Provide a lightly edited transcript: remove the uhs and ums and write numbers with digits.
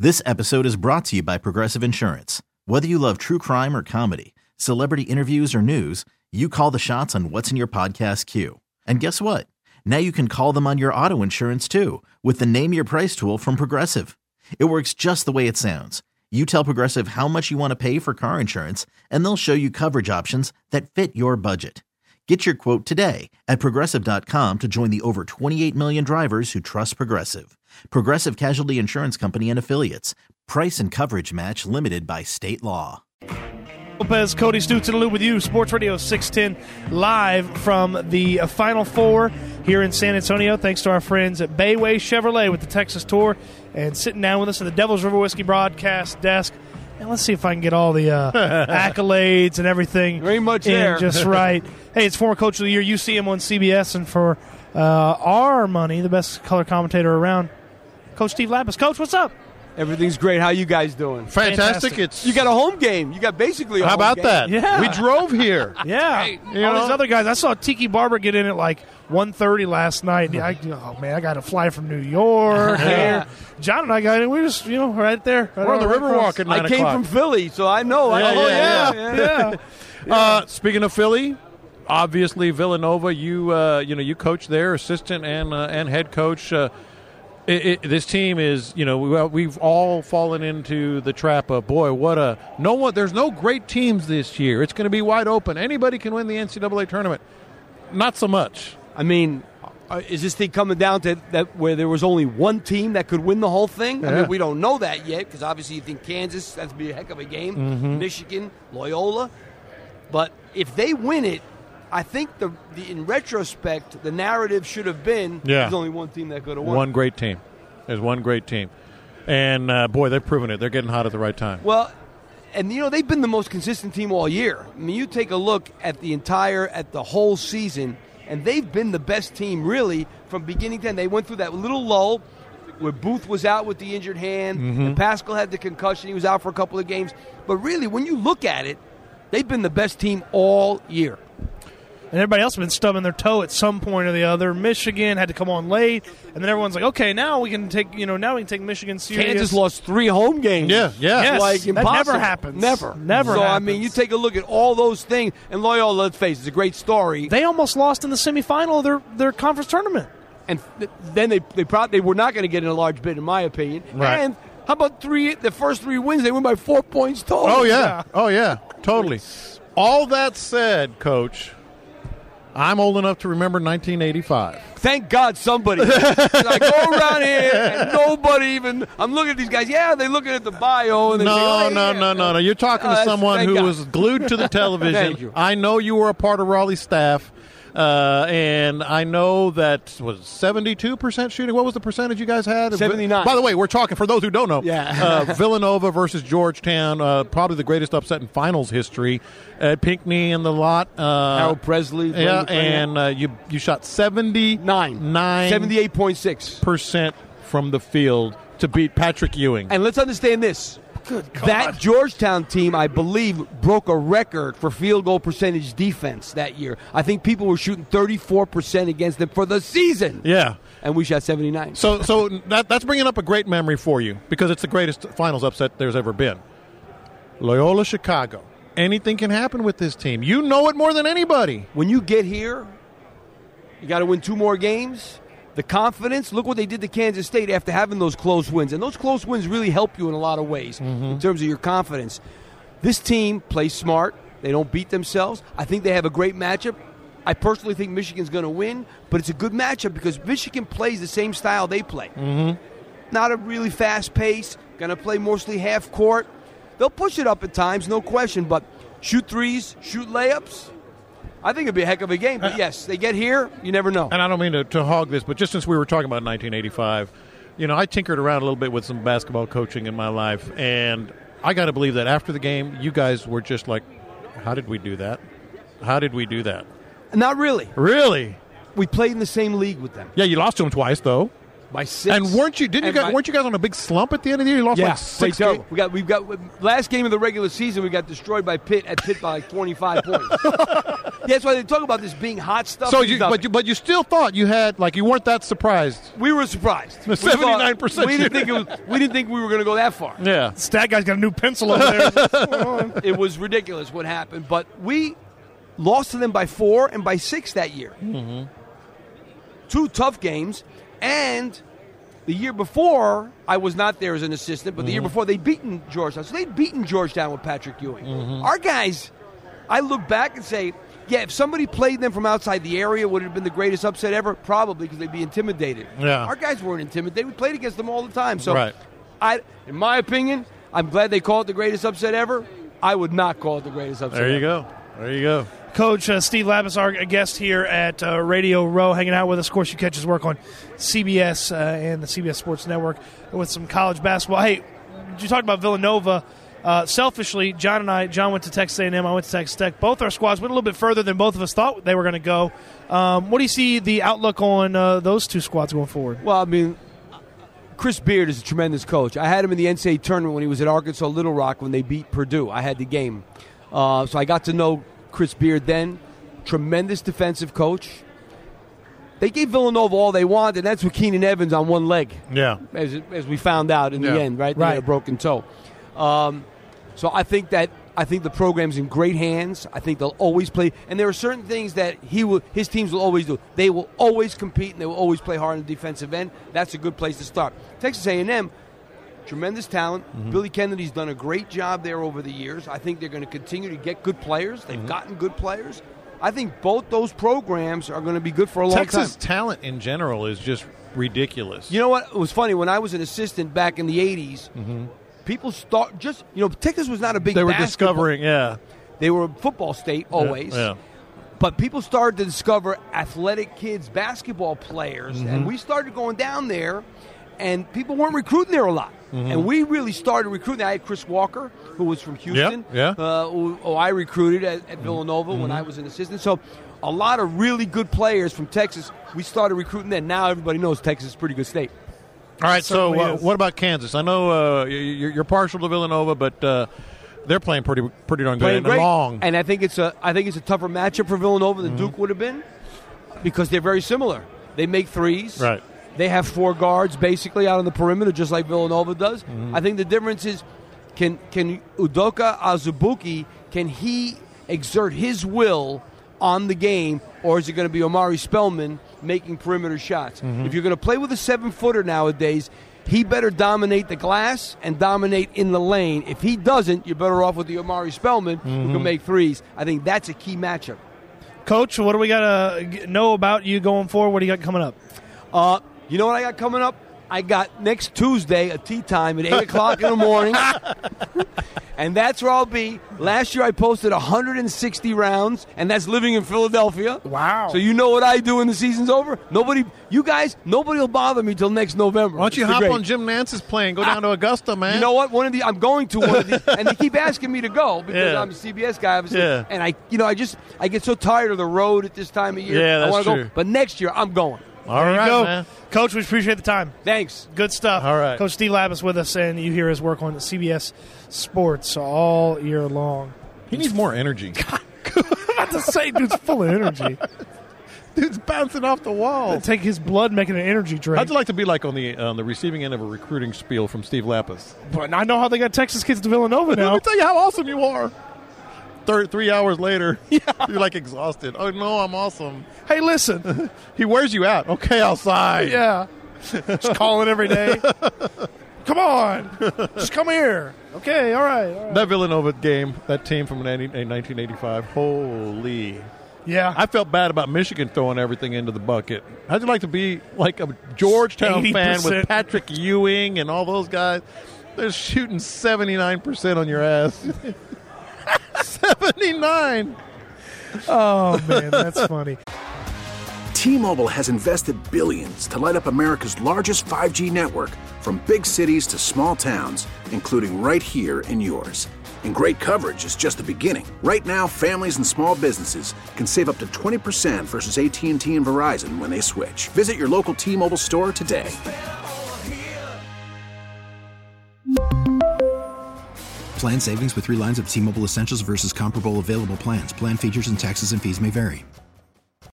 This episode is brought to you by Progressive Insurance. Whether you love true crime or comedy, celebrity interviews or news, you call the shots on what's in your podcast queue. And guess what? Now you can call them on your auto insurance too with the Name Your Price tool from Progressive. It works just the way it sounds. You tell Progressive how much you want to pay for car insurance, and they'll show you coverage options that fit your budget. Get your quote today at Progressive.com to join the over 28 million drivers who trust Progressive. Progressive Casualty Insurance Company and Affiliates. Price and coverage match limited by state law. Lopez, Cody Stutes in the Loop with you. Sports Radio 610 live from the Final Four here in San Antonio. Thanks to our friends at Bayway Chevrolet with the Texas Tour. And sitting down with us at the Devil's River Whiskey broadcast desk. And let's see if I can get all the accolades and everything very much there. Just right. Hey, it's former Coach of the Year. You see him on CBS. And for our money, the best color commentator around, Coach Steve Lappas. Coach, what's up? Everything's great. How you guys doing? Fantastic. You got a home game. You got basically a How home about game. that? Yeah. We drove here. Yeah. Hey, all these other guys. I saw Tiki Barber get in at like 1:30 last night. I got to fly from New York. Here. John and I got in. We were just, right there. Right We're on the Riverwalk at 9 I came o'clock. from Philly, so I know. Yeah. Speaking of Philly, obviously Villanova, you coach there, assistant and head coach. This team is, we've all fallen into the trap of, there's no great teams this year. It's going to be wide open. Anybody can win the NCAA tournament. Not so much. I mean, is this thing coming down to that where there was only one team that could win the whole thing? Yeah. I mean, we don't know that yet because obviously you think Kansas, that's be a heck of a game. Mm-hmm. Michigan, Loyola. But if they win it, I think in retrospect, the narrative should have been there's only one team that could have won. One great team. There's one great team. And, they've proven it. They're getting hot at the right time. Well, and, they've been the most consistent team all year. I mean, you take a look at the whole season, and they've been the best team, really, from beginning to end. They went through that little lull where Booth was out with the injured hand, and Pascal had the concussion. He was out for a couple of games. But really, when you look at it, they've been the best team all year. And everybody else has been stubbing their toe at some point or the other. Michigan had to come on late, and then everyone's like, okay, now we can take Michigan serious. Kansas lost 3 home games. Yeah. Yes, like impossible. That never happens. Never happens. I mean, you take a look at all those things, and Loyola, let's face it, it's a great story. They almost lost in the semifinal of their conference tournament. And then they were not going to get in a large bid, in my opinion. Right. And how about the first 3 wins? They win by 4 points total. Oh, yeah. Oh, yeah. Totally. All that said, Coach, I'm old enough to remember 1985. Thank God somebody. I go around here and nobody even. I'm looking at these guys. Yeah, they're looking at the bio. And No. You're talking to someone who was glued to the television. Thank you. I know you were a part of Raleigh's staff. And I know that was 72% shooting. What was the percentage you guys had? 79. By the way, we're talking, for those who don't know, Yeah. Villanova versus Georgetown, probably the greatest upset in finals history. At Pinckney and the lot. Harold Presley. Yeah, and you shot 78.6% from the field to beat Patrick Ewing. And let's understand this. That Georgetown team, I believe, broke a record for field goal percentage defense that year. I think people were shooting 34% against them for the season. Yeah. And we shot 79. So that's bringing up a great memory for you because it's the greatest finals upset there's ever been. Loyola Chicago. Anything can happen with this team. You know it more than anybody. When you get here, you got to win 2 more games. The confidence, look what they did to Kansas State after having those close wins. And those close wins really help you in a lot of ways in terms of your confidence. This team plays smart. They don't beat themselves. I think they have a great matchup. I personally think Michigan's going to win, but it's a good matchup because Michigan plays the same style they play. Not a really fast pace, going to play mostly half court. They'll push it up at times, no question, but shoot threes, shoot layups. I think it'd be a heck of a game. But, yes, they get here, you never know. And I don't mean to hog this, but just since we were talking about 1985, I tinkered around a little bit with some basketball coaching in my life, and I got to believe that after the game, you guys were just like, how did we do that? How did we do that? Not really. Really? We played in the same league with them. Yeah, you lost to them twice, though. By 6. And weren't you guys on a big slump at the end of the year? You lost like 6 games. We've got last game of the regular season. We got destroyed by Pitt by like 25 points. That's why they talk about this being hot stuff. So, but you still thought you had, like, you weren't that surprised. We were surprised. 79%. We didn't think we were going to go that far. Yeah. Stat guy's got a new pencil over there. What's going on? It was ridiculous what happened, but we lost to them by 4 and by 6 that year. Mm-hmm. 2 tough games, and the year before, I was not there as an assistant, but the year before, they'd beaten Georgetown. So they'd beaten Georgetown with Patrick Ewing. Our guys, I look back and say, yeah, if somebody played them from outside the area, would it have been the greatest upset ever? Probably, because they'd be intimidated. Yeah. Our guys weren't intimidated. We played against them all the time. So, right. In my opinion, I'm glad they call it the greatest upset ever. I would not call it the greatest upset There you ever. go. There you go. Coach Steve Lappas, our guest here at Radio Row, hanging out with us. Of course, you catch his work on CBS and the CBS Sports Network with some college basketball. Hey, you talked about Villanova. Selfishly, John went to Texas A&M, I went to Texas Tech. Both our squads went a little bit further than both of us thought they were going to go. What do you see the outlook on those two squads going forward? Well, I mean, Chris Beard is a tremendous coach. I had him in the NCAA tournament when he was at Arkansas Little Rock when they beat Purdue. I had the game. So I got to know Chris Beard then. Tremendous defensive coach. They gave Villanova all they wanted, and that's with Keenan Evans on one leg. Yeah. As we found out in the end, right? They had a broken toe. So I think the program's in great hands. I think they'll always play, and there are certain things that his teams will always do. They will always compete, and they will always play hard on the defensive end. That's a good place to start. Texas A&M, tremendous talent. Billy Kennedy's done a great job there over the years. I think they're going to continue to get good players. They've gotten good players. I think both those programs are going to be good for a long time. Texas talent in general is just ridiculous. You know what? It was funny. When I was an assistant back in the 80s, people Texas was not a big They were basketball. discovering, They were a football state always. Yeah. But people started to discover athletic kids, basketball players, and we started going down there, and people weren't recruiting there a lot. And we really started recruiting. I had Chris Walker, who was from Houston, who I recruited at Villanova when I was an assistant. So a lot of really good players from Texas, we started recruiting then. Now everybody knows Texas is a pretty good state. All right, so what about Kansas? I know you're partial to Villanova, but they're playing pretty darn good and long. And I think it's a tougher matchup for Villanova than Duke would have been because they're very similar. They make threes. Right. They have 4 guards basically out on the perimeter, just like Villanova does. I think the difference is, can Udoka Azubuike, can he exert his will on the game, or is it going to be Omari Spellman making perimeter shots? If you're going to play with a 7-footer nowadays, he better dominate the glass and dominate in the lane. If he doesn't, you're better off with the Omari Spellman who can make threes. I think that's a key matchup. Coach, what do we got to know about you going forward? What do you got coming up? You know what I got coming up? I got next Tuesday a tea time at 8 o'clock in the morning. And that's where I'll be. Last year I posted 160 rounds, and that's living in Philadelphia. Wow. So you know what I do when the season's over? Nobody will bother me till next November. Why don't you hop on Jim Nance's plane, go down to Augusta, man? You know what? I'm going to one of these, and they keep asking me to go because I'm a CBS guy, obviously. Yeah. And I get so tired of the road at this time of year. Yeah, that's I want to true. go. But next year I'm going. All right, go. man. Coach, we appreciate the time. Thanks. Good stuff. All right. Coach Steve Lappas with us, and you hear his work on CBS Sports all year long. He needs more energy. I'm about to say, dude's full of energy. Dude's bouncing off the wall. Take his blood, making an energy drink. How'd you like to be like on the receiving end of a recruiting spiel from Steve Lappas? But I know how they got Texas kids to Villanova now. Let me tell you how awesome you are. 3 hours later, you're like exhausted. Oh, no, I'm awesome. Hey, listen. He wears you out. Okay, outside. Yeah. Just calling every day. Come on. Just come here. Okay, all right. That Villanova game, that team from 1985, holy. Yeah. I felt bad about Michigan throwing everything into the bucket. How'd you like to be like a Georgetown 80%. fan with Patrick Ewing and all those guys? They're shooting 79% on your ass. 79. Oh, man, that's funny. T-Mobile has invested billions to light up America's largest 5G network, from big cities to small towns, including right here in yours. And great coverage is just the beginning. Right now, families and small businesses can save up to 20% versus AT&T and Verizon when they switch. Visit your local T-Mobile store today. Plan savings with 3 lines of T-Mobile Essentials versus comparable available plans. Plan features and taxes and fees may vary.